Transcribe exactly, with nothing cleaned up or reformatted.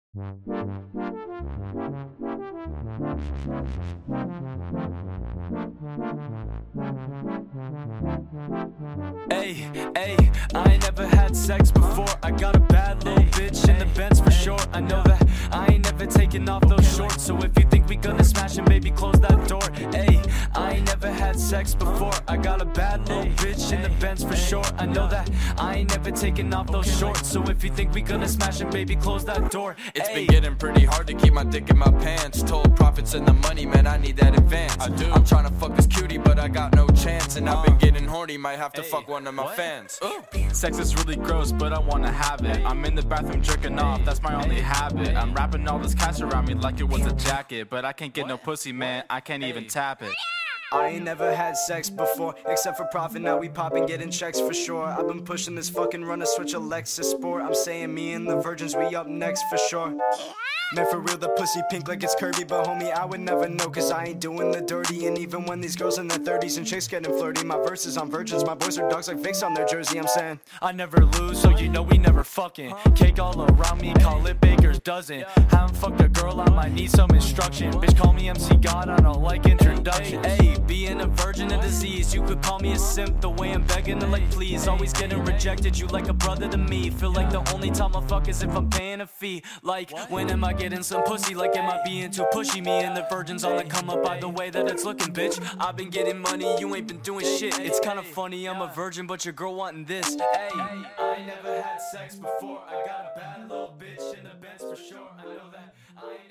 Hey, hey, I ain't never had sex before. I got a bad little bitch in the Benz for sure. I know that I ain't never taking off those shorts. So if you think we gonna smash and baby, close that door. Hey, I ain't never had sex before. I got a bad little bitch in the Benz for sure. I know that I ain't never taking off those shorts. So if you think we gonna smash and baby, close that door. It's been getting pretty hard to keep my dick in my pants. Told profits and the money, man, I need that advance. I do. I'm trying to fuck this cutie, but I got no chance. And I've been getting horny, might have to fuck one of my fans. Ooh. Sex is really gross, but I wanna have it. I'm in the bathroom jerking off, that's my only habit. I'm wrapping all this cash around me like it was a jacket, but I can't get no pussy, man, I can't even tap it. I ain't never had sex before, except for profit, now we poppin', getting checks for sure. I've been pushing this fucking run to switch a Lexus Sport. I'm saying me and the virgins, we up next for sure. Man, for real, the pussy pink like it's curvy, but homie, I would never know, cause I ain't doing the dirty. And even when these girls in their thirties and chicks getting flirty, my verses on virgins, my boys are dogs like fakes on their jersey. I'm saying I never lose, so you know we never fucking. Cake all around me, call it Baker's dozen. Haven't fucked a girl, I might need some instruction. Bitch, call me M C God, I don't like introductions. Hey, being a virgin a disease, you could call me a simp. The way I'm begging to like please, always getting rejected, you like a brother to me. Feel like the only time I fuck is if I'm paying a fee. Like, when am I getting some pussy? Like, am I being too pushy? Me and the virgins on the come up by the way that it's looking, bitch. I've been getting money, you ain't been doing shit. It's kinda funny, I'm a virgin, but your girl wanting this. Hey, I ain't never had sex before. I got a bad little bitch in the Benz for sure. I know that I ain't